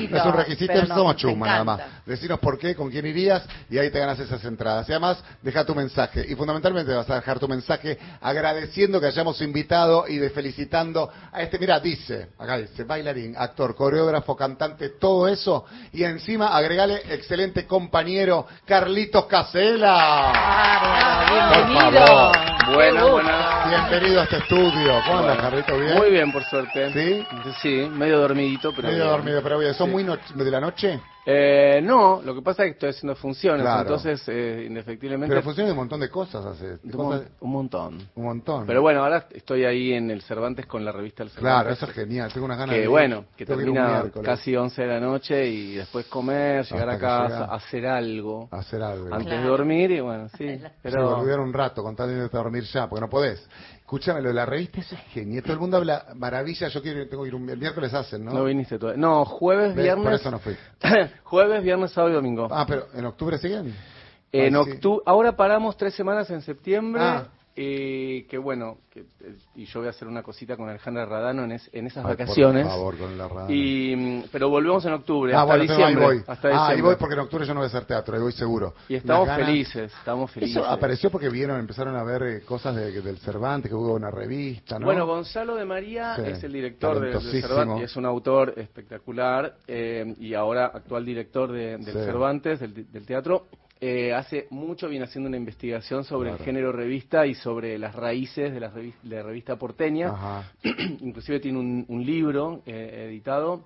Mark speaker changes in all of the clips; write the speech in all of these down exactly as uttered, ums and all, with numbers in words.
Speaker 1: requisito.
Speaker 2: No es un requisito,
Speaker 1: pero
Speaker 2: somos
Speaker 1: nos
Speaker 2: chuma nada más.
Speaker 1: encanta.
Speaker 2: Decinos por qué, con quién irías y ahí te ganas esas entradas. Y además, deja tu mensaje. Y fundamentalmente vas a dejar tu mensaje agradeciendo que hayamos invitado y de felicitando a este, mira, dice, acá dice, bailarín, actor, coreógrafo, cantante, todo eso. Y encima agregale excelente compañero Carlitos Casella.
Speaker 1: Ah,
Speaker 2: Por
Speaker 1: bienvenido.
Speaker 2: favor.
Speaker 3: Buenas, buenas.
Speaker 2: Bienvenido a este estudio. ¿Cómo andas, Carlitos? ¿Bien?
Speaker 3: Muy bien, por suerte.
Speaker 2: ¿Sí?
Speaker 3: Sí, medio dormidito, pero
Speaker 2: Medio
Speaker 3: bien.
Speaker 2: dormido, pero bien. ¿Son
Speaker 3: Sí.
Speaker 2: muy no- de la noche?
Speaker 3: Eh, no, lo que pasa es que estoy haciendo funciones,
Speaker 2: Claro.
Speaker 3: entonces, eh, indefectiblemente...
Speaker 2: Pero funciona de un montón de cosas, hace.
Speaker 3: un,
Speaker 2: Cosas,
Speaker 3: mon- un montón.
Speaker 2: un montón.
Speaker 3: Pero bueno, ahora estoy ahí en el Cervantes con la revista El Cervantes.
Speaker 2: Claro, eso es genial. Tengo unas ganas
Speaker 3: Que
Speaker 2: de ir.
Speaker 3: bueno, que
Speaker 2: Tengo que ir un
Speaker 3: termina
Speaker 2: miércoles
Speaker 3: casi once de la noche y después comer, llegar
Speaker 2: Hasta
Speaker 3: a
Speaker 2: que
Speaker 3: casa,
Speaker 2: llega.
Speaker 3: hacer algo
Speaker 2: a hacer algo.
Speaker 3: antes
Speaker 1: Claro.
Speaker 3: de dormir y bueno, sí.
Speaker 2: Pero
Speaker 3: Pero
Speaker 2: volver un rato, con tal de irte a dormir ya, porque no podés. Escúchame, lo de la revista, eso es genial. Todo el mundo habla maravilla. Yo quiero, tengo que ir un el miércoles hacen, ¿no?
Speaker 3: no viniste todavía. No, jueves,
Speaker 2: ¿Ves?
Speaker 3: viernes...
Speaker 2: Por eso no fui.
Speaker 3: jueves, viernes, sábado y domingo.
Speaker 2: Ah, pero ¿en octubre siguen?
Speaker 3: En
Speaker 2: Ay, sí.
Speaker 3: octubre, ahora paramos tres semanas en septiembre,
Speaker 2: Ah.
Speaker 3: eh, que bueno, que, eh, y yo voy a hacer una cosita con Alejandra Radano en, es- en esas
Speaker 2: Ay,
Speaker 3: vacaciones.
Speaker 2: Por favor, con la radio.
Speaker 3: Y, mm, pero volvemos en octubre,
Speaker 2: Ah,
Speaker 3: hasta
Speaker 2: bueno, entonces ahí
Speaker 3: diciembre.
Speaker 2: voy.
Speaker 3: Hasta
Speaker 2: Ah,
Speaker 3: diciembre.
Speaker 2: ahí voy porque en octubre yo no voy a hacer teatro, ahí voy seguro.
Speaker 3: Y estamos
Speaker 2: Unas ganas.
Speaker 3: felices, estamos felices.
Speaker 2: Eso apareció porque vieron, empezaron a ver eh, cosas de- del Cervantes, que hubo una revista, ¿no?
Speaker 3: Bueno, Gonzalo de María
Speaker 2: Sí,
Speaker 3: es el director de, de
Speaker 2: talentosísimo.
Speaker 3: Cervantes, y es un autor espectacular, eh, y ahora actual director de- del
Speaker 2: Sí.
Speaker 3: Cervantes, del, del teatro. Eh, hace mucho viene haciendo una investigación sobre
Speaker 2: Claro.
Speaker 3: el género revista y sobre las raíces de la revista, de la revista porteña.
Speaker 2: Ajá.
Speaker 3: Inclusive tiene un, un libro eh, editado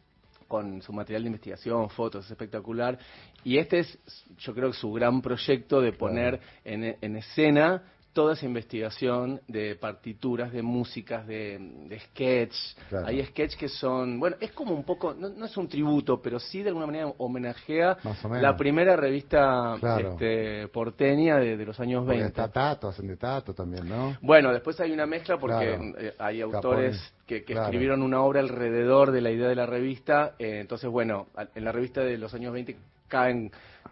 Speaker 3: con su material de investigación, fotos, es espectacular. Y este es, yo creo, que su gran proyecto de poner en, en escena toda esa investigación de partituras, de músicas, de, de sketch.
Speaker 2: Claro.
Speaker 3: Hay sketch que son, bueno, es como un poco, no, no es un tributo, pero sí de alguna manera homenajea
Speaker 2: Más o menos.
Speaker 3: la primera revista
Speaker 2: Claro.
Speaker 3: este, porteña de, de los años
Speaker 2: Porque
Speaker 3: veinte.
Speaker 2: está Tato, hacen de Tato también, ¿no?
Speaker 3: Bueno, después hay una mezcla porque
Speaker 2: Claro.
Speaker 3: eh, hay autores
Speaker 2: Capone.
Speaker 3: que, que
Speaker 2: Claro.
Speaker 3: escribieron una obra alrededor de la idea de la revista. eh, entonces, bueno, al- en la revista de los años veinte caen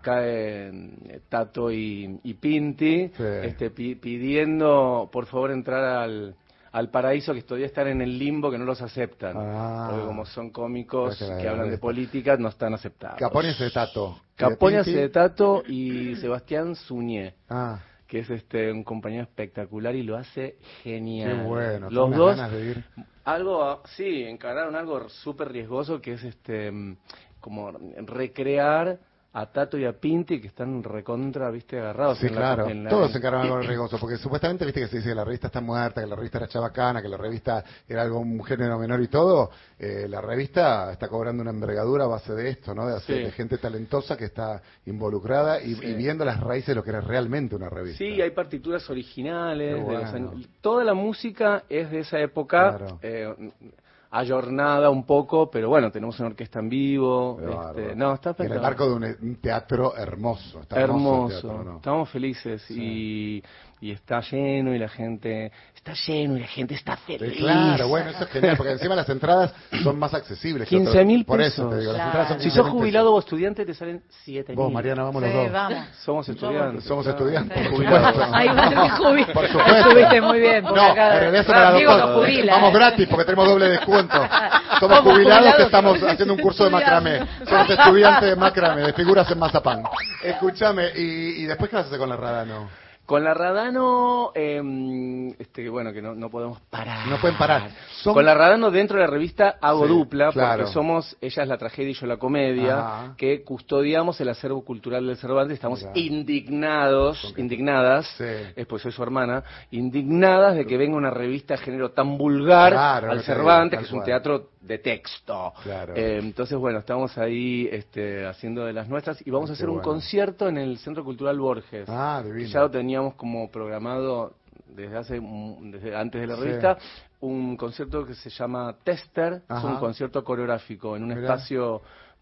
Speaker 3: caen eh, Tato y, y Pinti
Speaker 2: Sí.
Speaker 3: este, pi- pidiendo por favor entrar al, al paraíso, que todavía están en el limbo, que no los aceptan.
Speaker 2: Ah.
Speaker 3: Porque como son cómicos
Speaker 2: Claro que la
Speaker 3: que hablan de
Speaker 2: revista.
Speaker 3: política, no están aceptados.
Speaker 2: Capone hace de Tato.
Speaker 3: Capone
Speaker 2: ¿Y
Speaker 3: hace
Speaker 2: Pinti?
Speaker 3: de Tato y Sebastián Suñé,
Speaker 2: Ah,
Speaker 3: que es este un compañero espectacular y lo hace genial.
Speaker 2: qué bueno.
Speaker 3: Los
Speaker 2: tengo unas
Speaker 3: dos,
Speaker 2: ganas de ir.
Speaker 3: algo, sí, encararon algo súper riesgoso que es este mm, como recrear a Tato y a Pinti, que están recontra, viste, agarrados.
Speaker 2: Sí,
Speaker 3: en la-
Speaker 2: claro.
Speaker 3: en la-
Speaker 2: Todos se encargan de algo riesgoso, porque supuestamente, viste, que se dice que la revista está muerta, que la revista era chabacana, que la revista era algo, un género menor y todo. Eh, la revista está cobrando una envergadura a base de esto, ¿no? De, hacer,
Speaker 3: Sí.
Speaker 2: de gente talentosa que está involucrada y,
Speaker 3: Sí.
Speaker 2: y viendo las raíces de lo que era realmente una revista.
Speaker 3: Sí, hay partituras originales.
Speaker 2: Qué
Speaker 3: De los
Speaker 2: bueno.
Speaker 3: años- toda la música es de esa época.
Speaker 2: Claro.
Speaker 3: eh, ayornada un poco, pero bueno, tenemos una orquesta en vivo.
Speaker 2: Qué
Speaker 3: este,
Speaker 2: bárbaro.
Speaker 3: no, está
Speaker 2: Y en el
Speaker 3: espectacular.
Speaker 2: marco de un, un teatro hermoso. Está hermoso,
Speaker 3: Hermoso,
Speaker 2: el teatro, ¿no?
Speaker 3: estamos felices y, y está lleno y la gente está lleno y la gente está
Speaker 2: Sí,
Speaker 3: feliz.
Speaker 2: claro, bueno, eso es genial, porque encima las entradas son más accesibles. que
Speaker 3: quince
Speaker 2: otras-
Speaker 3: mil
Speaker 2: Por
Speaker 3: pesos.
Speaker 2: eso te digo, las
Speaker 1: Claro.
Speaker 2: entradas son
Speaker 3: Si
Speaker 2: quince
Speaker 3: sos
Speaker 2: mil
Speaker 3: jubilado o estudiante te salen siete
Speaker 2: pesos. Vos,
Speaker 3: mil.
Speaker 2: Mariana, vamos
Speaker 1: Sí,
Speaker 2: los dos.
Speaker 1: vamos.
Speaker 3: Somos estudiantes.
Speaker 2: Somos
Speaker 3: claro.
Speaker 2: estudiantes,
Speaker 1: Sí.
Speaker 2: por supuesto.
Speaker 1: Ahí va el jubil.
Speaker 2: Por supuesto.
Speaker 1: Estuviste muy bien. porque
Speaker 2: No,
Speaker 1: acá-
Speaker 2: en realidad son para
Speaker 1: Diego
Speaker 2: dos
Speaker 1: no
Speaker 2: cosas.
Speaker 1: jubila,
Speaker 2: Vamos
Speaker 1: ¿eh?
Speaker 2: gratis porque tenemos doble descuento. Somos
Speaker 1: Somos
Speaker 2: jubilados
Speaker 1: jubilados.
Speaker 2: que estamos haciendo un curso de macramé. Somos estudiantes de macramé, de figuras en mazapán. Escúchame, ¿y, y después qué vas a hacer con la Radano?
Speaker 3: Con la Radano, eh, este, bueno, que no, no podemos parar.
Speaker 2: No pueden parar. Son-
Speaker 3: Con la Radano dentro de la revista hago
Speaker 2: Sí,
Speaker 3: dupla,
Speaker 2: claro.
Speaker 3: porque somos, ella es la tragedia y yo la comedia,
Speaker 2: Ajá.
Speaker 3: que custodiamos el acervo cultural del Cervantes. Estamos
Speaker 2: Mira.
Speaker 3: indignados,
Speaker 2: Con que-
Speaker 3: indignadas,
Speaker 2: Sí.
Speaker 3: es pues soy su hermana, indignadas de que venga una revista de género tan vulgar
Speaker 2: Claro,
Speaker 3: al
Speaker 2: no te digo,
Speaker 3: Cervantes,
Speaker 2: tal
Speaker 3: que es un
Speaker 2: cual.
Speaker 3: teatro de texto.
Speaker 2: Claro.
Speaker 3: Eh, entonces, bueno, estamos ahí este, haciendo de las nuestras y vamos
Speaker 2: Qué
Speaker 3: a hacer un
Speaker 2: bueno.
Speaker 3: concierto en el Centro Cultural Borges.
Speaker 2: Ah,
Speaker 3: que
Speaker 2: divino.
Speaker 3: ya lo teníamos como programado desde hace un- desde antes de la
Speaker 2: Sí.
Speaker 3: revista, un concierto que se llama Tester, es
Speaker 2: Ajá.
Speaker 3: un concierto coreográfico en un
Speaker 2: Mirá.
Speaker 3: espacio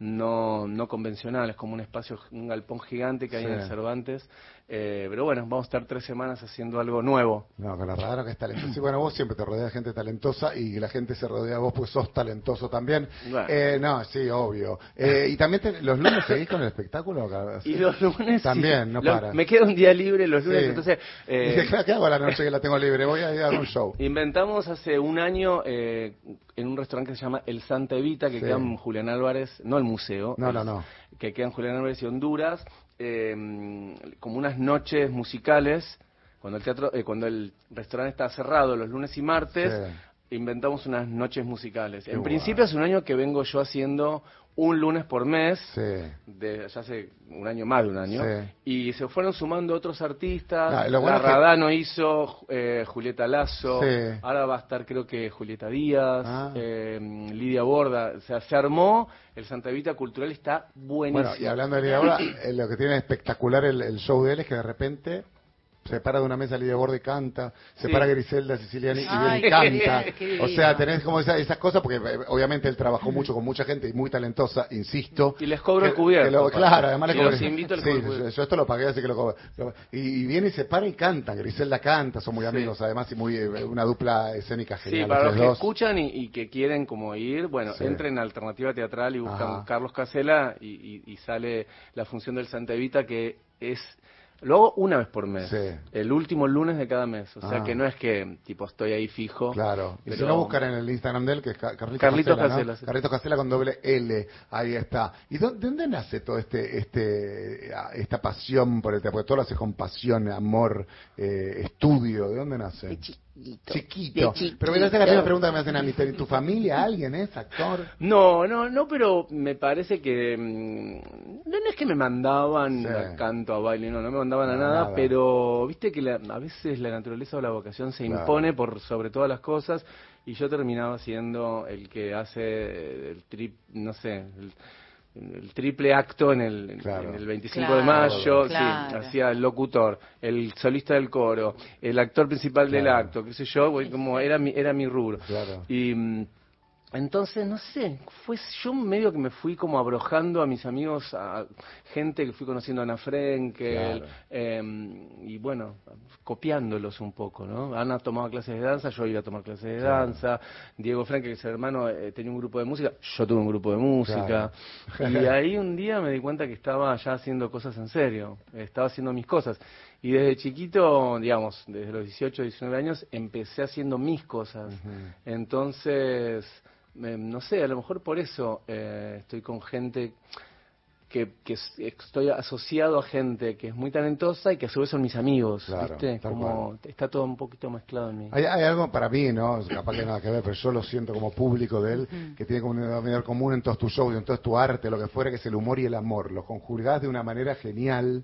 Speaker 3: no no convencional, es como un espacio, un galpón gigante que hay
Speaker 2: Sí.
Speaker 3: en el Cervantes. Eh, pero bueno, vamos a estar tres semanas haciendo algo nuevo.
Speaker 2: No, con la Radano que es talentosa. Sí, bueno, vos siempre te rodeas de gente talentosa y la gente se rodea de vos pues sos talentoso también.
Speaker 3: Bueno.
Speaker 2: Eh, no, sí, obvio. Eh, y también te- los lunes seguís con el espectáculo.
Speaker 3: Y los lunes sí.
Speaker 2: También, no
Speaker 3: Lo-
Speaker 2: para.
Speaker 3: me queda un día libre los lunes,
Speaker 2: Sí.
Speaker 3: entonces eh,
Speaker 2: Dice, claro, ¿qué hago a la noche que la tengo libre? Voy a ir a dar un show.
Speaker 3: inventamos hace un año eh, en un restaurante que se llama El Santa Evita, que
Speaker 2: Sí.
Speaker 3: queda en Julián Álvarez, no el museo,
Speaker 2: No,
Speaker 3: el-
Speaker 2: no, no.
Speaker 3: que queda en Julián Álvarez y Honduras, eh, como unas noches musicales, cuando el teatro, eh, cuando el restaurante está cerrado los lunes y martes,
Speaker 2: Sí.
Speaker 3: inventamos unas noches musicales.
Speaker 2: Qué
Speaker 3: En
Speaker 2: guay.
Speaker 3: principio hace un año que vengo yo haciendo un lunes por mes,
Speaker 2: Sí.
Speaker 3: de, ya hace un año, más de un año,
Speaker 2: Sí.
Speaker 3: y se fueron sumando otros artistas.
Speaker 2: No, lo bueno
Speaker 3: la
Speaker 2: es que-
Speaker 3: Radano hizo, eh, Julieta Lazo,
Speaker 2: Sí.
Speaker 3: ahora va a estar creo que Julieta Díaz,
Speaker 2: Ah.
Speaker 3: eh, Lidia Borda, o sea, se armó, el Santa Evita Cultural está buenísimo.
Speaker 2: Bueno, y hablando de Lidia Borda, eh, lo que tiene espectacular el, el show de él es que de repente se para de una mesa Lidia Borda y canta, se
Speaker 3: Sí.
Speaker 2: para Griselda Siciliani y
Speaker 1: Ay,
Speaker 2: viene y canta.
Speaker 1: qué divino.
Speaker 2: O sea, tenés como esa- esas cosas, porque eh, obviamente él trabajó mucho con mucha gente y muy talentosa, insisto.
Speaker 3: Y les cobro
Speaker 2: Que-
Speaker 3: el cubierto,
Speaker 2: que lo-
Speaker 3: aparte.
Speaker 2: claro, además le
Speaker 3: Si
Speaker 2: cobro-
Speaker 3: los invito, les
Speaker 2: sí,
Speaker 3: cobro el
Speaker 2: yo,
Speaker 3: cubierto.
Speaker 2: yo esto lo pagué, así que lo cobro. Lo- Y, y viene y se para y canta. Griselda canta, son muy
Speaker 3: Sí.
Speaker 2: amigos además y muy eh, una dupla escénica
Speaker 3: Sí,
Speaker 2: genial.
Speaker 3: para los
Speaker 2: ustedes
Speaker 3: que
Speaker 2: dos.
Speaker 3: escuchan y, y que quieren como ir, bueno,
Speaker 2: Sí.
Speaker 3: entren a Alternativa Teatral y buscan
Speaker 2: Ajá.
Speaker 3: Carlos Casella y, y- y sale la función del Santa Evita, que es... Lo hago una vez por mes,
Speaker 2: Sí.
Speaker 3: el último lunes de cada mes, o sea
Speaker 2: Ah.
Speaker 3: que no es que tipo estoy ahí fijo.
Speaker 2: Claro. Y si
Speaker 3: pero-
Speaker 2: no, buscar en el Instagram de él, que es Ca- Carlitos,
Speaker 3: Carlitos
Speaker 2: Casella, ¿no?
Speaker 3: Casella, sí.
Speaker 2: Carlitos Casella con doble L. Ahí está. ¿Y dó- de dónde nace todo este, este, esta pasión por el teatro? Porque todo lo haces con pasión, amor, eh, estudio. ¿De dónde nace?
Speaker 1: De chiquito.
Speaker 2: Chiquito.
Speaker 1: De chiquito.
Speaker 2: Pero mira, esa es la misma pregunta que me hacen a mí. ¿En tu familia alguien es actor?
Speaker 3: No, no, no, pero me parece que... mm, No, no es que me mandaban
Speaker 2: Sí.
Speaker 3: a canto, a baile, no, no me mandaban a
Speaker 2: No,
Speaker 3: nada,
Speaker 2: nada.
Speaker 3: pero viste que la- a veces la naturaleza o la vocación se
Speaker 2: Claro.
Speaker 3: impone por sobre todas las cosas y yo terminaba siendo el que hace el trip, no sé... El, el triple acto en el,
Speaker 2: Claro.
Speaker 3: en el veinticinco
Speaker 1: Claro,
Speaker 3: de mayo,
Speaker 1: claro.
Speaker 3: sí, hacía el locutor, el solista del coro, el actor principal del
Speaker 2: Claro.
Speaker 3: acto, qué sé yo, güey, como era mi, era mi rubro.
Speaker 2: Claro.
Speaker 3: Y mm, entonces, no sé, fue yo medio que me fui como abrojando a mis amigos, a gente que fui conociendo, a Ana Frenkel,
Speaker 2: Claro.
Speaker 3: eh, y bueno, copiándolos un poco, ¿no? Ana tomaba clases de danza, yo iba a tomar clases de
Speaker 2: Claro.
Speaker 3: danza, Diego Frenkel, que es el hermano, eh, tenía un grupo de música, yo tuve un grupo de música,
Speaker 2: Claro.
Speaker 3: y ahí un día me di cuenta que estaba ya haciendo cosas en serio, estaba haciendo mis cosas. Y desde chiquito, digamos, desde los dieciocho, diecinueve años, empecé haciendo mis cosas.
Speaker 2: Ujú.
Speaker 3: Entonces, eh, no sé, a lo mejor por eso eh, estoy con gente que, que es- estoy asociado a gente que es muy talentosa y que a su vez son mis amigos,
Speaker 2: Claro,
Speaker 3: ¿viste?
Speaker 2: tal
Speaker 3: Como
Speaker 2: cual.
Speaker 3: está todo un poquito mezclado en mí.
Speaker 2: Hay, hay algo para mí, ¿no? Capaz que nada que ver, pero yo lo siento como público de él,
Speaker 1: Ujú.
Speaker 2: que tiene como un denominador común en todos tus shows, en todo tu arte, lo que fuera, que es el humor y el amor. Los conjugás de una manera genial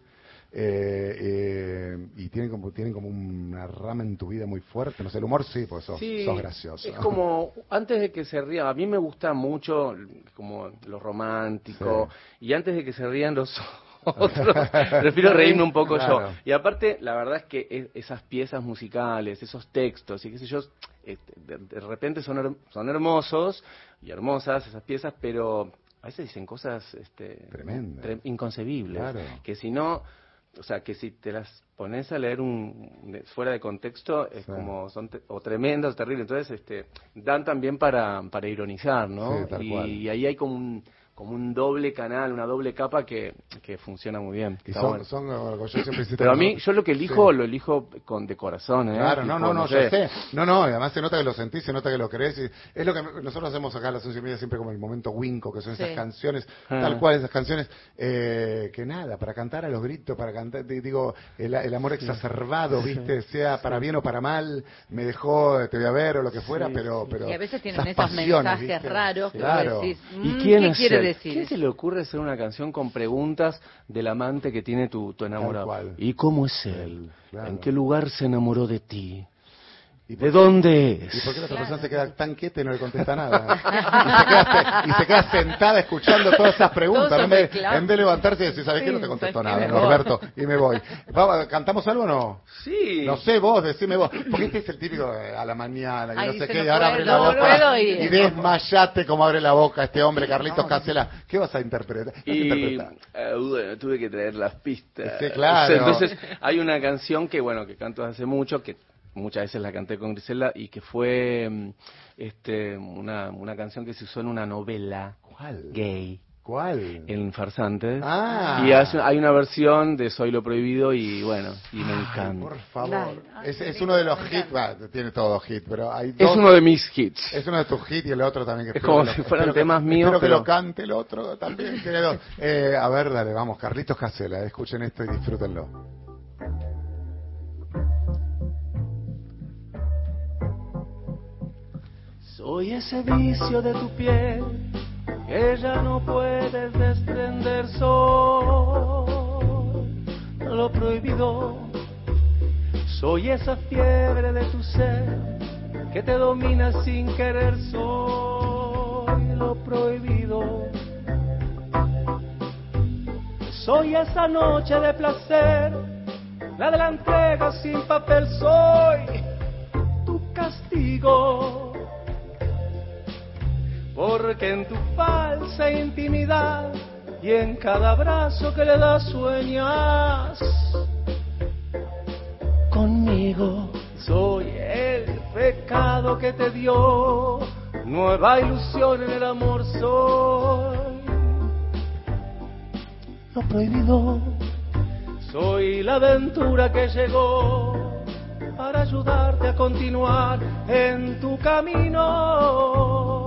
Speaker 2: eh, eh, y tienen como, tienen como una rama en tu vida muy fuerte. No sé, el humor sí, pues sos,
Speaker 3: Sí,
Speaker 2: sos gracioso.
Speaker 3: es como, antes de que se rían, a mí me gusta mucho como lo romántico, y antes de que se rían los otros, prefiero reírme un poco
Speaker 2: Claro.
Speaker 3: yo. Y aparte, la verdad es que es- esas piezas musicales, esos textos y qué sé yo, este, de, de repente son, her- son hermosos y hermosas esas piezas, pero a veces dicen cosas este,
Speaker 2: Tremendas.
Speaker 3: tre- inconcebibles,
Speaker 2: Claro.
Speaker 3: que si no... O sea, que si te las pones a leer un de- fuera de contexto, es
Speaker 2: Sí.
Speaker 3: como son te- o tremendas o terribles. Entonces, este, dan también para, para ironizar, ¿no?
Speaker 2: Sí, tal
Speaker 3: y,
Speaker 2: cual.
Speaker 3: y ahí hay como un, como un doble canal, una doble capa que, que funciona muy bien.
Speaker 2: Y
Speaker 3: Está
Speaker 2: son,
Speaker 3: bueno.
Speaker 2: son, como yo siempre insisto,
Speaker 3: Pero a mí,
Speaker 2: ¿no?
Speaker 3: yo lo que elijo,
Speaker 2: Sí.
Speaker 3: lo elijo con de corazón, ¿eh?
Speaker 2: Claro, no,
Speaker 3: Tipo,
Speaker 2: no, no,
Speaker 3: sé.
Speaker 2: yo sé. No, no, y además se nota que lo sentís, se nota que lo crees. Y es lo que nosotros hacemos acá a las once y media, siempre como el momento Winco, que son esas
Speaker 1: Sí.
Speaker 2: canciones,
Speaker 3: Ah.
Speaker 2: tal cual, esas canciones, eh, que nada, para cantar a los gritos, para cantar, di- digo, el, el amor exacerbado, ¿viste? Sea para bien o para mal, me dejó, te voy a ver o lo que fuera,
Speaker 3: Sí,
Speaker 2: pero,
Speaker 3: sí.
Speaker 2: pero.
Speaker 1: Y a veces tienen
Speaker 2: esas
Speaker 1: esos
Speaker 2: pasiones,
Speaker 1: mensajes
Speaker 2: ¿viste?
Speaker 1: raros que
Speaker 2: Claro.
Speaker 1: vos decís,
Speaker 3: ¿Y
Speaker 1: mm,
Speaker 3: quién
Speaker 1: ¿qué
Speaker 3: es
Speaker 1: quiere
Speaker 3: él?
Speaker 1: decir?
Speaker 3: ¿Quién se le ocurre hacer una canción con preguntas del amante que tiene tu, tu enamorado?
Speaker 2: cual.
Speaker 3: ¿Y cómo es él?
Speaker 2: Claro.
Speaker 3: ¿En qué lugar se enamoró de ti?
Speaker 2: ¿Y
Speaker 3: ¿De dónde es?
Speaker 2: ¿Y por qué la otra
Speaker 1: Claro.
Speaker 2: persona se queda tan quieta y no le contesta nada? y, se queda, y se queda sentada escuchando todas esas preguntas.
Speaker 1: Todos
Speaker 2: En vez,
Speaker 1: reclamos.
Speaker 2: en vez de levantarse y decir, ¿sabes qué?
Speaker 1: Sí,
Speaker 2: No te contesto
Speaker 1: ¿sabes qué?
Speaker 2: nada,
Speaker 1: Me voy.
Speaker 2: Norberto, y me voy. Vamos, ¿cantamos algo o no?
Speaker 3: Sí.
Speaker 2: No sé, vos, decime vos. Porque este es el típico eh, a la mañana, que
Speaker 1: Ay,
Speaker 2: no sé
Speaker 1: dice,
Speaker 2: qué,
Speaker 1: no
Speaker 2: y ahora
Speaker 1: puedo,
Speaker 2: abre la
Speaker 1: no
Speaker 2: boca
Speaker 1: puedo y-
Speaker 2: y desmayate como abre la boca este hombre, Carlitos Casella. ¿Qué vas a interpretar? ¿Qué vas a
Speaker 3: Y
Speaker 2: interpretar?
Speaker 3: eh, bueno, tuve que traer las pistas.
Speaker 2: Sí, claro.
Speaker 3: Entonces, hay una canción que, bueno, que canto hace mucho, que muchas veces la canté con Griselda, y que fue mm, este, una, una canción que se usó en una novela
Speaker 2: ¿Cuál?
Speaker 3: gay.
Speaker 2: ¿Cuál?
Speaker 3: En Farsantes.
Speaker 2: Ah.
Speaker 3: Y hace- hay una versión de Soy lo prohibido y bueno, y me
Speaker 2: Ay,
Speaker 3: encanta.
Speaker 2: por favor.
Speaker 1: Dale.
Speaker 2: Es, es uno de los hits, bah, tiene todo hit, pero hay dos.
Speaker 3: Es uno de mis hits.
Speaker 2: Es uno de tus hits y el otro también. Que
Speaker 3: Es
Speaker 2: espero
Speaker 3: como
Speaker 2: que lo-
Speaker 3: si fueran
Speaker 2: espero que-
Speaker 3: temas míos,
Speaker 2: Espero que
Speaker 3: pero-
Speaker 2: lo cante el otro también. Tiene dos. Eh, a ver, dale, vamos. Carlitos Casella, escuchen esto y disfrútenlo.
Speaker 3: Soy ese vicio de tu piel que ya no puedes desprender. Soy lo prohibido. Soy esa fiebre de tu ser que te domina sin querer. Soy lo prohibido. Soy esa noche de placer, la de la entrega sin papel. Soy tu castigo. Porque en tu falsa intimidad y en cada abrazo que le das sueñas conmigo. Soy el pecado que te dio nueva ilusión en el amor. Soy lo prohibido. Soy la aventura que llegó para ayudarte a continuar en tu camino.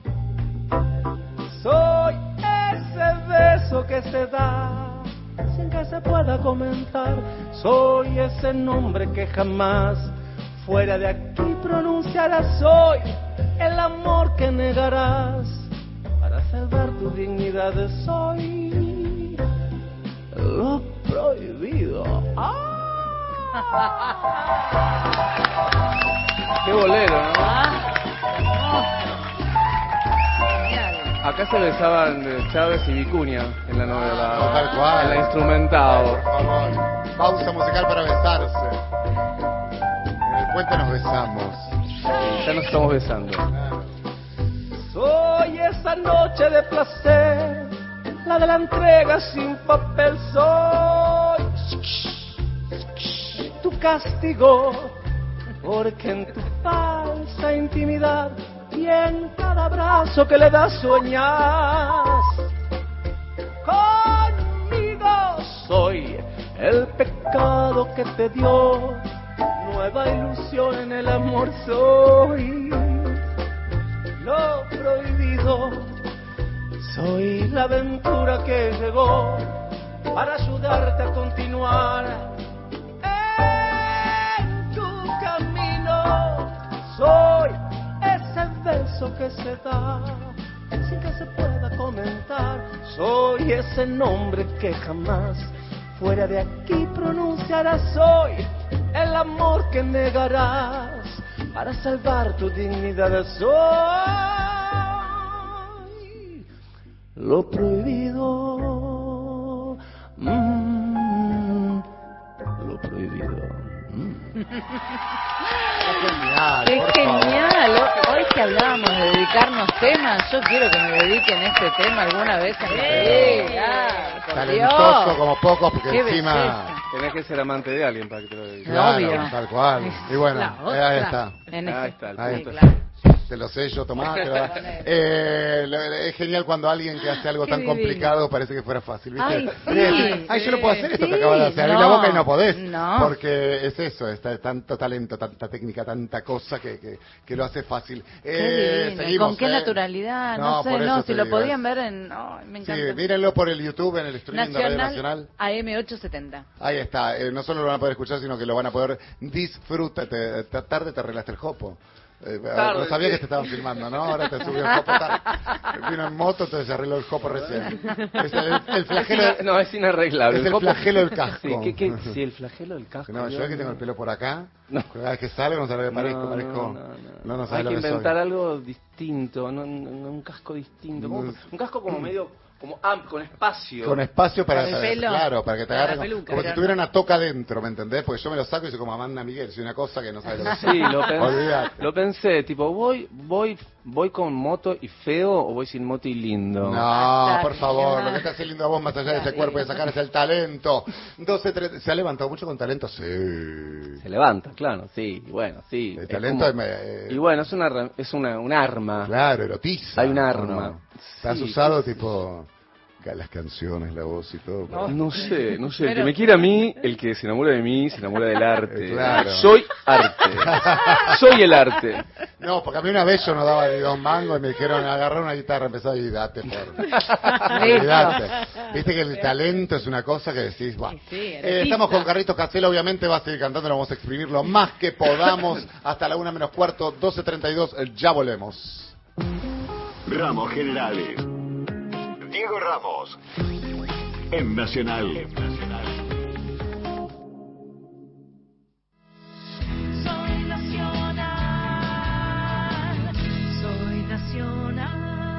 Speaker 3: Soy ese beso que se da sin que se pueda comentar. Soy ese nombre que jamás fuera de aquí pronunciarás. Soy el amor que negarás para salvar tu dignidad. Soy lo prohibido. ¡Ah! ¡Qué bolero, ¿no?
Speaker 1: Genial.
Speaker 3: Acá se besaban eh, Chávez y Vicuña en la novela.
Speaker 2: No, tal cual.
Speaker 3: En la instrumentado.
Speaker 2: Por favor. Pausa musical para besarse. En el puente nos besamos.
Speaker 3: Ya nos estamos besando.
Speaker 2: Claro.
Speaker 3: Soy esa noche de placer, la de la entrega sin papel. Soy tu castigo, porque en tu falsa intimidad y en cada abrazo que le das sueñas conmigo. Soy el pecado que te dio nueva ilusión en el amor. Soy lo prohibido. Soy la aventura que llegó para ayudarte a continuar en tu camino. Soy ese beso que se da sin que se pueda comentar. Soy ese nombre que jamás fuera de aquí pronunciarás. Soy el amor que negarás para salvar tu dignidad. Soy lo prohibido. Mm, lo prohibido. Mm.
Speaker 2: Genial,
Speaker 1: ¡Qué
Speaker 2: por
Speaker 1: genial! Hoy que hablábamos de dedicarnos temas, yo quiero que me dediquen este tema alguna vez en la vida. Por
Speaker 2: Talentoso
Speaker 1: Dios.
Speaker 2: como pocos, porque
Speaker 1: Qué
Speaker 2: encima...
Speaker 1: belleza.
Speaker 3: Tenés que ser amante de alguien para que te lo dediques.
Speaker 2: Claro,
Speaker 1: Obvio.
Speaker 2: tal cual. Y bueno,
Speaker 1: La
Speaker 2: eh,
Speaker 1: otra.
Speaker 2: ahí está.
Speaker 1: En
Speaker 3: Ahí
Speaker 1: ese-
Speaker 3: está el
Speaker 2: Ahí
Speaker 1: sí,
Speaker 2: está.
Speaker 1: claro.
Speaker 2: Te lo sé yo, Tomás. te lo- Eh, lo- es genial cuando alguien que hace algo
Speaker 1: Qué
Speaker 2: tan
Speaker 1: divino.
Speaker 2: complicado parece que fuera fácil, ¿viste?
Speaker 1: Ay, sí.
Speaker 2: Decís, Ay, yo no puedo hacer esto
Speaker 1: Sí.
Speaker 2: que acabo de hacer. Abrí la
Speaker 1: No.
Speaker 2: boca y no podés.
Speaker 1: No.
Speaker 2: Porque es eso, está tanto talento, tanta técnica, tanta cosa que, que, que lo hace fácil.
Speaker 1: Qué
Speaker 2: Eh,
Speaker 1: divino.
Speaker 2: seguimos,
Speaker 1: ¿Con qué
Speaker 2: eh.
Speaker 1: naturalidad? No, sé,
Speaker 2: por
Speaker 1: no,
Speaker 2: eso
Speaker 1: si
Speaker 2: te
Speaker 1: lo
Speaker 2: digo,
Speaker 1: podían
Speaker 2: es-
Speaker 1: ver en... ay, me
Speaker 2: Sí,
Speaker 1: encanta.
Speaker 2: mírenlo por el YouTube en el streaming de Radio
Speaker 1: Nacional,
Speaker 2: Nacional.
Speaker 1: A M ochocientos setenta.
Speaker 2: Ahí está, eh, no solo lo van a poder escuchar, sino que lo van a poder disfrutar. Te, te- tarde te arreglaste el jopo. Eh,
Speaker 3: Tarde,
Speaker 2: no sabía
Speaker 3: sí.
Speaker 2: que te estaban filmando, ¿no? Ahora te subió el jopo. tarde. Vino en moto, entonces se arregló el jopo recién. Es el, el flagelo,
Speaker 3: Es ina- no, es inarreglable.
Speaker 2: es el
Speaker 3: copo-
Speaker 2: flagelo del casco.
Speaker 3: Sí, ¿qué, qué? Sí, el flagelo del casco.
Speaker 2: No, yo
Speaker 3: Dios
Speaker 2: que tengo el
Speaker 3: mío.
Speaker 2: pelo por acá,
Speaker 3: No.
Speaker 2: cada vez que salgo no sé lo que parezco,
Speaker 3: No,
Speaker 2: parezco...
Speaker 3: no, no, no.
Speaker 2: no, no
Speaker 3: Hay
Speaker 2: sabes
Speaker 3: que
Speaker 2: lo que
Speaker 3: inventar
Speaker 2: soy.
Speaker 3: algo distinto, no, no- un casco distinto. como-
Speaker 2: No.
Speaker 3: un casco como medio, como amplio, con espacio.
Speaker 2: Con espacio para,
Speaker 1: Para el
Speaker 2: para-
Speaker 1: pelo.
Speaker 2: claro, para que te
Speaker 1: Para la
Speaker 2: agarren como-
Speaker 1: peluca,
Speaker 2: como si
Speaker 1: pero
Speaker 2: tuviera
Speaker 1: no.
Speaker 2: una toca dentro, ¿me entendés? Porque yo me lo saco y soy como Amanda Miguel, soy una cosa que no sabes lo que soy.
Speaker 3: Sí, lo pensé,
Speaker 2: Olvídate.
Speaker 3: lo pensé, tipo, voy, voy, voy con moto y feo o voy sin moto y lindo.
Speaker 2: No,
Speaker 1: Basta,
Speaker 2: por favor,
Speaker 1: ya.
Speaker 2: lo que te hace lindo a vos más allá de ese cuerpo y de sacar es el talento. doce, trece, ¿se ha levantado mucho con talento? Sí.
Speaker 3: Se levanta, claro, sí, y bueno, sí.
Speaker 2: El
Speaker 3: es
Speaker 2: talento
Speaker 3: como-
Speaker 2: es me- eh,
Speaker 3: Y bueno, es una, re- es una, un arma.
Speaker 2: Claro, erotiza.
Speaker 3: Hay un
Speaker 2: ¿o
Speaker 3: arma.
Speaker 2: no? ¿Te has
Speaker 3: Sí,
Speaker 2: usado
Speaker 3: sí,
Speaker 2: tipo las canciones, la voz y todo. Pero...
Speaker 3: No sé, no sé. El
Speaker 1: Pero-
Speaker 3: que me quiere a mí, el que se enamora de mí, se enamora del arte.
Speaker 2: Eh, claro.
Speaker 3: Soy arte. Soy el arte.
Speaker 2: No, porque a mí una vez yo no daba ni dos mangos y me dijeron agarrar una guitarra, empezar y date por... Olvidate. Viste que el talento es una cosa que decís, "Buah".
Speaker 1: Sí, sí,
Speaker 2: Eh,
Speaker 1: artista.
Speaker 2: estamos con Carlitos Casella, obviamente va a seguir cantando, lo vamos a exprimir lo más que podamos hasta la una menos cuarto, doce treinta y dos, eh, ya volvemos.
Speaker 4: Ramos Generales. Diego Ramos. En Nacional.
Speaker 5: Soy nacional, soy nacional.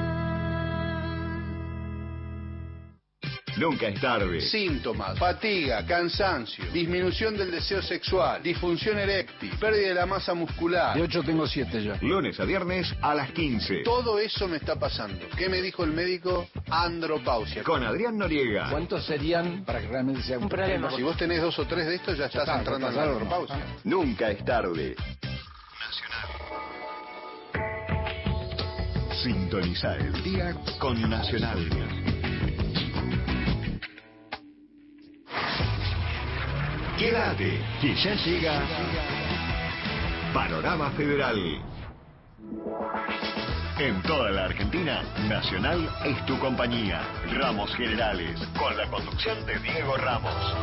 Speaker 4: Nunca es tarde.
Speaker 6: Síntomas: fatiga, cansancio, disminución del deseo sexual, disfunción eréctil, pérdida de la masa muscular.
Speaker 7: De ocho tengo siete ya.
Speaker 4: Lunes a viernes a las quince.
Speaker 6: Todo eso me está pasando. ¿Qué me dijo el médico? Andropausia.
Speaker 4: Con Adrián Noriega.
Speaker 7: ¿Cuántos serían para que realmente sea un,
Speaker 1: Un problema.
Speaker 6: Si vos tenés dos o tres de estos, ya estás
Speaker 7: está,
Speaker 6: entrando en
Speaker 7: ya
Speaker 6: la
Speaker 7: está,
Speaker 6: andropausia.
Speaker 4: Nunca es tarde. Sintoniza el día con Nacional. Quédate, que ya llega Panorama Federal. En toda la Argentina, Nacional es tu compañía. Ramos Generales, con la conducción de Diego Ramos.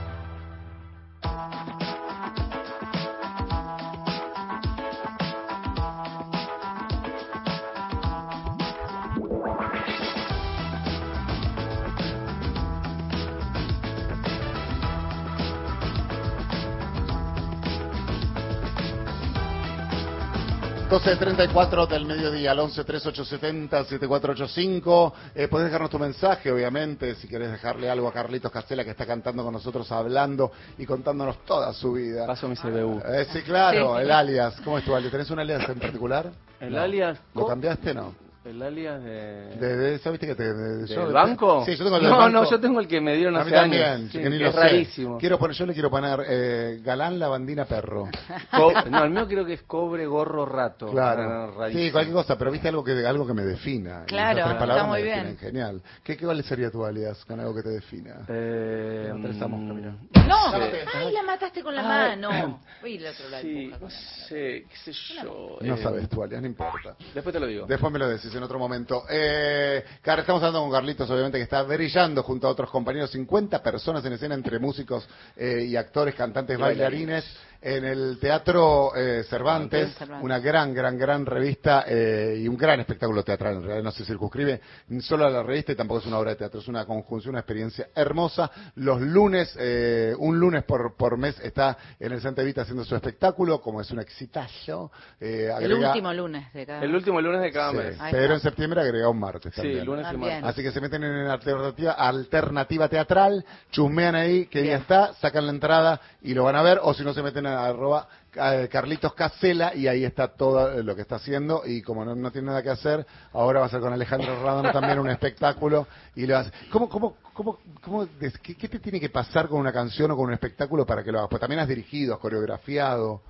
Speaker 2: doce treinta y cuatro del mediodía, al once treinta y ocho setenta setenta y cuatro ochenta y cinco. Eh, podés dejarnos tu mensaje, obviamente, si querés dejarle algo a Carlitos Casella, que está cantando con nosotros, hablando y contándonos toda su vida.
Speaker 3: Paso mi C B U.
Speaker 2: Eh, sí, claro,
Speaker 1: Sí.
Speaker 2: el alias. ¿Cómo es tu alias? ¿Tenés un alias en particular?
Speaker 3: El
Speaker 2: No.
Speaker 3: alias...
Speaker 2: ¿Lo
Speaker 3: co-
Speaker 2: cambiaste no?
Speaker 3: El alias de...
Speaker 2: De, de eso, viste que te... de-
Speaker 3: ¿Del
Speaker 2: yo-
Speaker 3: banco?
Speaker 2: Sí, yo tengo el del
Speaker 3: No,
Speaker 2: banco.
Speaker 3: no, yo tengo el que me dieron
Speaker 2: A
Speaker 3: hace
Speaker 2: mí también,
Speaker 3: años. Sí,
Speaker 2: que ni
Speaker 3: que
Speaker 2: lo
Speaker 3: es
Speaker 2: sé.
Speaker 3: rarísimo.
Speaker 2: Quiero poner, yo le quiero poner eh, Galán Lavandina Perro.
Speaker 3: Co- no, el mío creo que es cobre, gorro, rato.
Speaker 2: Claro.
Speaker 3: No, no, rarísimo.
Speaker 2: Sí, cualquier cosa, pero viste algo que algo que me defina. Y
Speaker 1: Claro,
Speaker 2: esas tres palabras
Speaker 1: está muy
Speaker 2: me
Speaker 1: bien.
Speaker 2: definen. Genial. ¿Qué, qué cuál sería tu alias con algo que te defina?
Speaker 3: Eh,
Speaker 2: No, Teresa Mosca, mira.
Speaker 1: No,
Speaker 3: Sí.
Speaker 1: ay, la mataste con la
Speaker 3: Ay.
Speaker 1: mano. Uy, el otro la
Speaker 3: Sí,
Speaker 1: empuja
Speaker 3: no
Speaker 1: con la mano.
Speaker 3: sé, qué sé yo.
Speaker 2: No
Speaker 3: eh,
Speaker 2: sabes tu alias, no importa.
Speaker 3: Después te lo digo.
Speaker 2: Después me lo decís en otro momento. Eh, Car, estamos hablando con Carlitos, obviamente, que está brillando junto a otros compañeros. cincuenta personas en escena, entre músicos eh, y actores, cantantes,
Speaker 3: Y
Speaker 2: bailarines, en el Teatro eh, Cervantes.
Speaker 1: Cervantes.
Speaker 2: Una gran, gran, gran revista eh, y un gran espectáculo teatral. En realidad no se circunscribe solo a la revista y tampoco es una obra de teatro. Es una conjunción, una experiencia hermosa. Los lunes, eh, un lunes por, por mes, está en el Santa Evita haciendo su espectáculo, como es un exitazo. Eh,
Speaker 1: El
Speaker 2: agrega-
Speaker 1: último lunes de cada
Speaker 3: El último lunes de cada
Speaker 2: Sí,
Speaker 3: mes.
Speaker 1: Ahí
Speaker 2: pero
Speaker 1: está.
Speaker 2: en septiembre agrega un martes
Speaker 3: Sí,
Speaker 2: también.
Speaker 3: lunes y
Speaker 1: También.
Speaker 3: martes.
Speaker 2: Así que se meten en alternativa, alternativa teatral, chusmean ahí qué día
Speaker 1: Bien.
Speaker 2: está, sacan la entrada y lo van a ver, o si no se meten a arroba eh, Carlitos Casella y ahí está todo lo que está haciendo y como no, no tiene nada que hacer, ahora va a ser con Alejandro Radano también un espectáculo y le vas ¿Cómo, cómo, cómo, cómo des- qué, qué te tiene que pasar con una canción o con un espectáculo para que lo hagas? Pues también has dirigido, has coreografiado.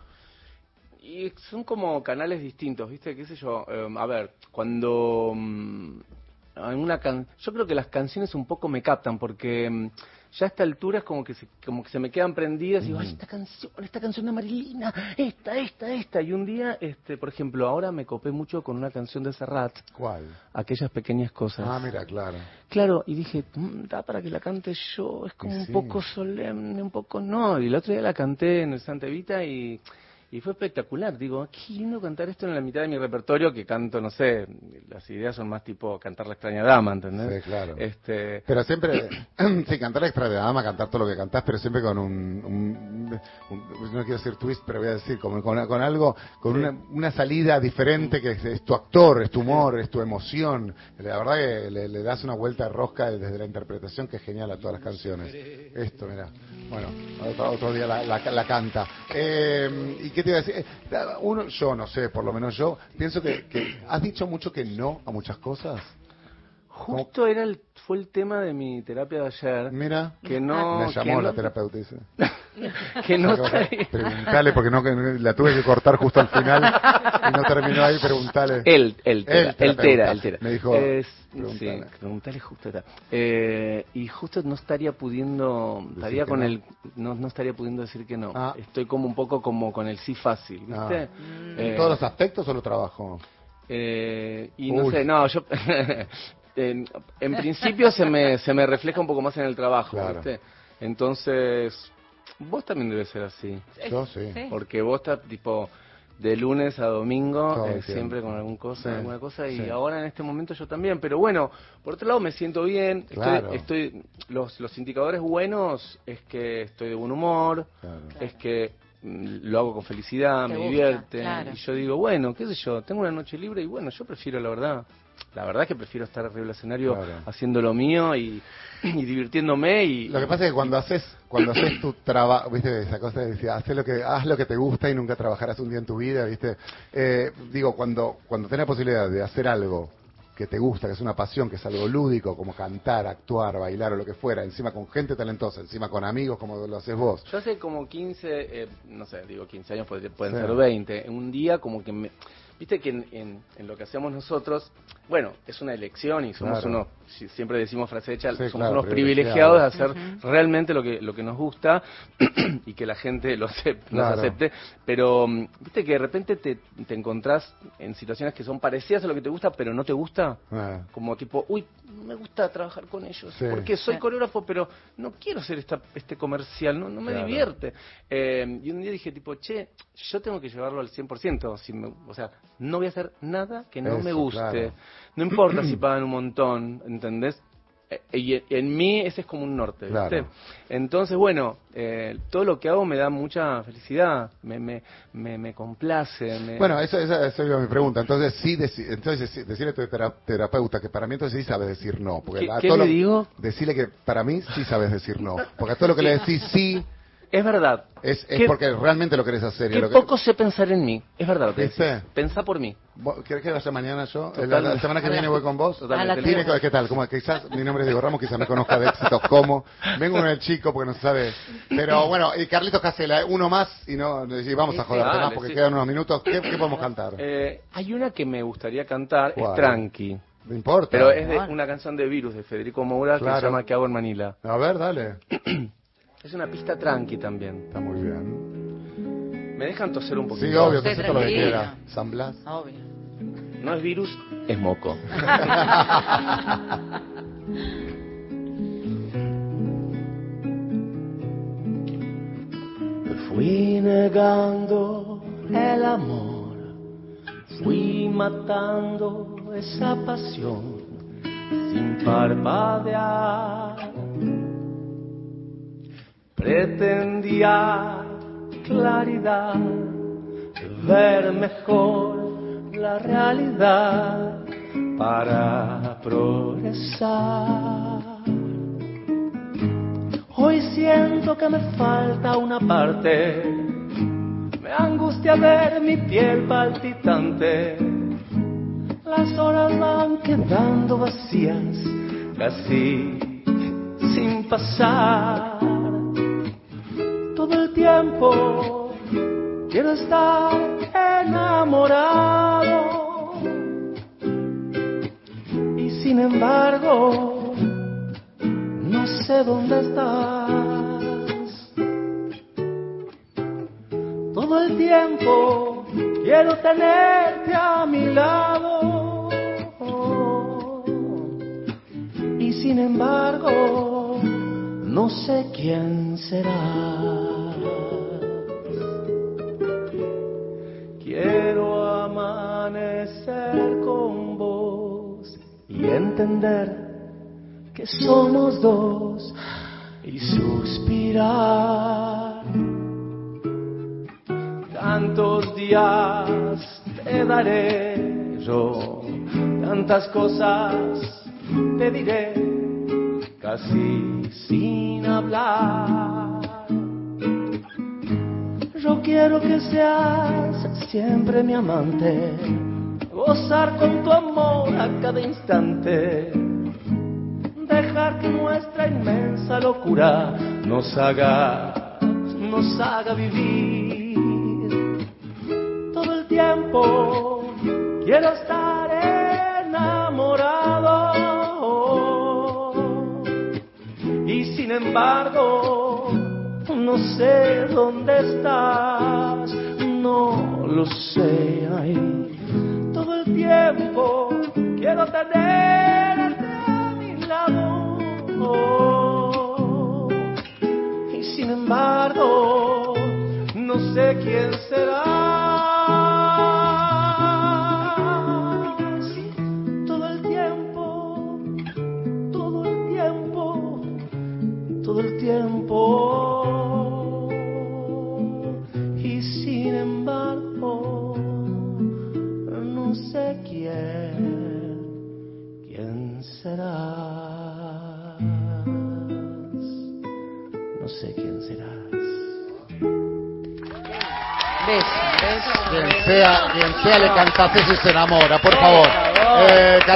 Speaker 3: Y son como canales distintos, ¿viste? ¿Qué sé yo? Eh, a ver, cuando... mm, en una can... Yo creo que las canciones un poco me captan porque mm, ya a esta altura es como que se, como que se me quedan prendidas y digo, "Ay, esta canción, esta canción de Marilina, esta, esta, esta". Y un día, este, por ejemplo, ahora me copé mucho con una canción de Serrat,
Speaker 2: ¿Cuál?
Speaker 3: Aquellas pequeñas cosas.
Speaker 2: Ah, mira, claro.
Speaker 3: Claro, y dije, "Mm, da para que la cante yo, es como
Speaker 2: Y
Speaker 3: un
Speaker 2: sí.
Speaker 3: poco solemne, un poco no". Y el otro día la canté en el Santa Evita y, y fue espectacular. Digo, qué lindo cantar esto en la mitad de mi repertorio que canto, no sé, las ideas son más tipo cantar La extraña dama, ¿entendés?
Speaker 2: Sí, claro.
Speaker 3: Este,
Speaker 2: Pero siempre, sí, cantar extra de dama, cantar todo lo que cantás, pero siempre con un, un- un- no quiero decir twist, pero voy a decir, como con, con algo, con una, una salida diferente que es, es tu actor, es tu humor, es tu emoción. La verdad que le, le das una vuelta de rosca desde la interpretación que es genial a todas las canciones. Esto, mira, bueno, otro, otro día la, la, la canta. Eh, ¿Y qué te iba a decir? Eh, Uno, yo no sé, por lo menos yo, pienso que, que has dicho mucho que no a muchas cosas.
Speaker 3: justo era el, fue el tema de mi terapia de ayer.
Speaker 2: Mira,
Speaker 3: Que no...
Speaker 2: me
Speaker 3: que
Speaker 2: llamó
Speaker 3: no-
Speaker 2: la terapeuta, dice.
Speaker 3: que no
Speaker 2: Preguntale, porque no, que la tuve que cortar justo al final y no terminó ahí, preguntale.
Speaker 3: Él, él, tera, él, tera, él, tera.
Speaker 2: Me dijo,
Speaker 3: es,
Speaker 2: preguntale.
Speaker 3: Sí, preguntale justo está. Eh, y justo no estaría pudiendo, estaría con
Speaker 2: no?
Speaker 3: el, no, no estaría pudiendo decir que no.
Speaker 2: Ah.
Speaker 3: Estoy como un poco como con el sí fácil, ¿viste?
Speaker 2: Ah.
Speaker 3: Eh,
Speaker 2: ¿En todos los aspectos o lo trabajo?
Speaker 3: Eh, y no
Speaker 2: Uy.
Speaker 3: sé, no, yo... en, en principio se me, se me refleja un poco más en el trabajo,
Speaker 2: Claro.
Speaker 3: ¿viste? Entonces, vos también debes ser así.
Speaker 2: Yo sí.
Speaker 1: Sí.
Speaker 3: Porque vos estás tipo de lunes a domingo,
Speaker 2: Todo el
Speaker 3: eh,
Speaker 2: tiempo.
Speaker 3: siempre con alguna cosa,
Speaker 2: Sí,
Speaker 3: alguna cosa, y
Speaker 2: sí.
Speaker 3: ahora en este momento yo también. Pero bueno, por otro lado me siento bien.
Speaker 2: Claro.
Speaker 3: Estoy, estoy, los, los indicadores buenos es que estoy de buen humor,
Speaker 2: Claro.
Speaker 3: es que mm, lo hago con felicidad,
Speaker 1: Te
Speaker 3: me
Speaker 1: gusta,
Speaker 3: divierte.
Speaker 1: claro.
Speaker 3: Y yo digo, bueno, qué sé yo, tengo una noche libre y bueno, yo prefiero la verdad. La verdad es que prefiero estar arriba del escenario
Speaker 2: Claro.
Speaker 3: haciendo lo mío y, y divirtiéndome y
Speaker 2: Lo que pasa es que cuando haces cuando haces tu trabajo, viste, esa cosa de decir, haz lo que haz lo que te gusta y nunca trabajarás un día en tu vida, viste. Eh, digo, cuando cuando tenés la posibilidad de hacer algo que te gusta, que es una pasión, que es algo lúdico, como cantar, actuar, bailar o lo que fuera, encima con gente talentosa, encima con amigos como lo haces vos.
Speaker 3: yo hace como quince, eh, no sé, digo quince años, puede- pueden
Speaker 2: Sí.
Speaker 3: ser veinte, en un día como que me... Viste que en, en, en lo que hacemos nosotros, bueno, es una elección y somos
Speaker 2: Claro.
Speaker 3: unos, si- siempre decimos frase hecha,
Speaker 2: Sí,
Speaker 3: somos
Speaker 2: claro,
Speaker 3: unos
Speaker 2: privilegiados.
Speaker 3: privilegiados de hacer realmente lo que lo que nos gusta y que la gente lo acep- nos
Speaker 2: Claro.
Speaker 3: acepte, pero mm, viste que de repente te, te encontrás en situaciones que son parecidas a lo que te gusta, pero no te gusta,
Speaker 2: Ah,
Speaker 3: como tipo, uy, me gusta trabajar con ellos,
Speaker 2: Sí.
Speaker 3: porque soy
Speaker 1: Sí.
Speaker 3: coreógrafo, pero no quiero hacer esta, este comercial, no, no me
Speaker 2: Claro.
Speaker 3: divierte. Eh, y un día dije, tipo, che, yo tengo que llevarlo al cien por ciento, si me- o sea, no voy a hacer nada que no
Speaker 2: Eso,
Speaker 3: me guste,
Speaker 2: claro.
Speaker 3: no importa si pagan un montón, ¿entendés? Eh, Y en, en mí ese es como un norte, ¿viste?
Speaker 2: Claro.
Speaker 3: Entonces, bueno, eh, todo lo que hago me da mucha felicidad, me, me, me, me complace. Me...
Speaker 2: Bueno, eso, esa, esa era mi pregunta. Entonces, sí, deci- entonces sí, decirle a tu tera- terapeuta que para mí entonces sí sabes decir no. Porque
Speaker 3: ¿Qué-
Speaker 2: a
Speaker 3: qué
Speaker 2: todo
Speaker 3: le
Speaker 2: lo-
Speaker 3: digo?
Speaker 2: Decirle que para mí sí sabes decir no. Porque a todo lo que le decís sí
Speaker 3: Es verdad.
Speaker 2: es, es
Speaker 3: ¿Qué-
Speaker 2: porque realmente lo querés hacer. y
Speaker 3: Qué
Speaker 2: lo que-
Speaker 3: poco sé pensar en mí, es verdad lo que
Speaker 2: ¿Viste?
Speaker 3: decís. Pensá por mí.
Speaker 2: ¿Vos ¿Querés que vaya mañana yo? La,
Speaker 3: Totalmente.
Speaker 2: la semana que viene voy con vos.
Speaker 3: Totalmente.
Speaker 2: Tiene que- ¿Qué tal? Como, quizás mi nombre es Diego Ramos, quizás me conozca de éxitos como. Vengo con el chico porque no se sabe. Pero bueno, y Carlitos Casela, uno más y no y vamos a joderte
Speaker 3: Dale,
Speaker 2: más porque
Speaker 3: sí.
Speaker 2: quedan unos minutos. ¿Qué, qué podemos cantar?
Speaker 3: Eh, hay una que me gustaría cantar,
Speaker 2: ¿Cuál?
Speaker 3: es Tranqui.
Speaker 2: No importa.
Speaker 3: Pero es de
Speaker 1: Bueno.
Speaker 3: una canción de Virus, de Federico Moura, que
Speaker 2: Claro.
Speaker 3: se llama ¿Qué hago en Manila?
Speaker 2: A ver, dale.
Speaker 3: Es una pista tranqui también.
Speaker 2: Está muy bien.
Speaker 3: ¿Me dejan toser un poquito?
Speaker 2: Sí, obvio,
Speaker 1: Sí,
Speaker 2: que todo lo que
Speaker 1: tranquilo.
Speaker 2: quiera. San Blas.
Speaker 1: Obvio.
Speaker 3: No es virus, es moco. Me fui negando el amor, fui matando esa pasión sin parpadear. Pretendía claridad, ver mejor la realidad para progresar. Hoy siento que me falta una parte, me angustia ver mi piel palpitante. Las horas van quedando vacías, casi sin pasar. Todo el tiempo quiero estar enamorado y sin embargo no sé dónde estás. Todo el tiempo quiero tenerte a mi lado y sin embargo no sé quién será. Quiero amanecer con vos y entender que somos dos y suspirar. Tantos días te daré yo, tantas cosas te diré, casi sin hablar. Yo quiero que seas siempre mi amante, gozar con tu amor a cada instante, dejar que nuestra inmensa locura nos haga,
Speaker 8: nos haga vivir. Todo el tiempo quiero estar enamorado y sin embargo no sé dónde estás, no lo sé. Ay, todo el tiempo quiero tenerte a mi lado y sin embargo no sé quién será. Todo el tiempo, todo el tiempo, todo el tiempo y sin embargo no sé quién, quién serás, no sé quién serás.
Speaker 1: Beso, beso.
Speaker 2: Quien sea, quien sea le cantás eso y se enamora, por
Speaker 1: Por
Speaker 2: favor.
Speaker 1: favor.
Speaker 2: Eh,